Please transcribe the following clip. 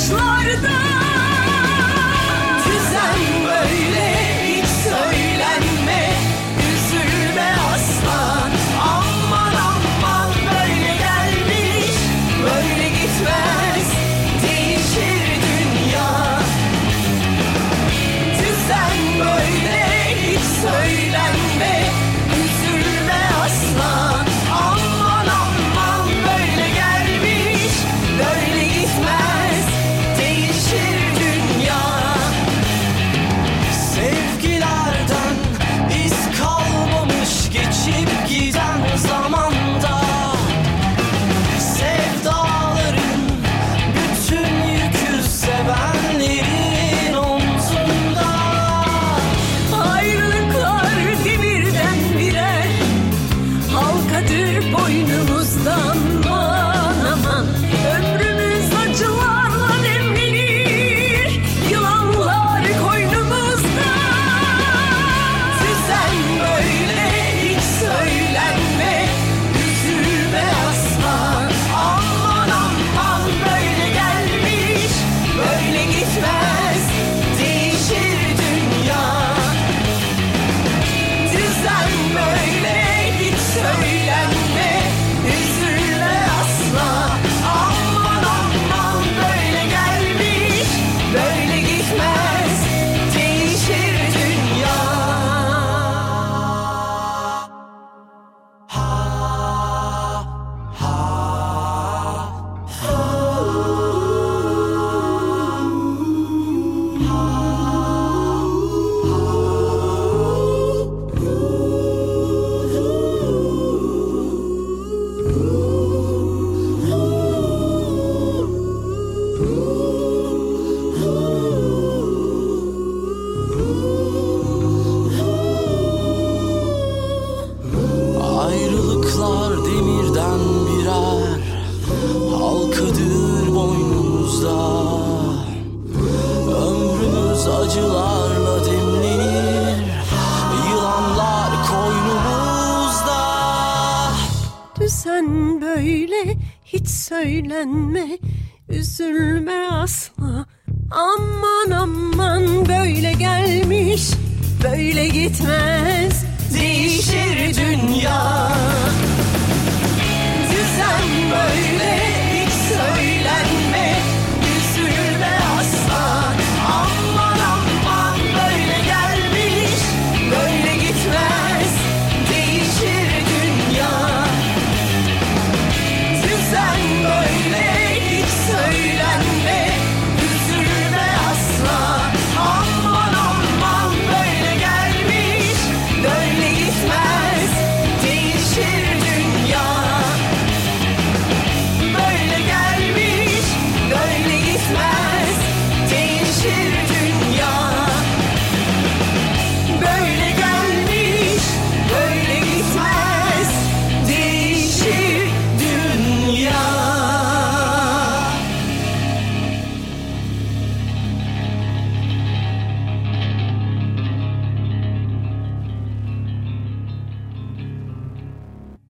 taşlarda. Düzen böyle, hiç söylenme, üzülme aslan. Aman aman böyle gelmiş, böyle gitmez, değişir dünya. Düzen böyle, hiç söylenme, üzülme aslan. Aman aman böyle gelmiş, böyle gitmez, değişir dünya. Sevgilerden iz kalmamış geçip giden zamanda, sevdaların bütün yükü sevenlerin omzunda. Ayrılıklar demirden birer halkadır boynumuzdan. Aman aman ömrümüz acılarla demlenir, yılanlar koynumuzda. Düzen böyle, hiç söylenme, üzülme aslan. Aman aman böyle gelmiş, böyle gitmez, değişir dünya. Düzen böyle, hiç söylenme, üzülme aslan. Aman aman böyle gelmiş, böyle gitmez, değişir dünya. Ayrılıklar demirden birer halkadır boynumuzda. Ömrümüz acılarla demlenir, yılanlar koynumuzda. Düzen böyle, hiç söylenme, üzülme asla. Aman aman böyle gelmiş, böyle gitmez, değişir dünya. Düzen böyle, hiç söylenme, üzülme aslan. Aman aman böyle gelmiş, böyle gitmez, değişir dünya. Düzen böyle, hiç söylenme, üzülme aslan. Aman aman böyle gelmiş, böyle gitmez, değişir dünya. Böyle gelmiş, böyle gitmez, değişir dünya.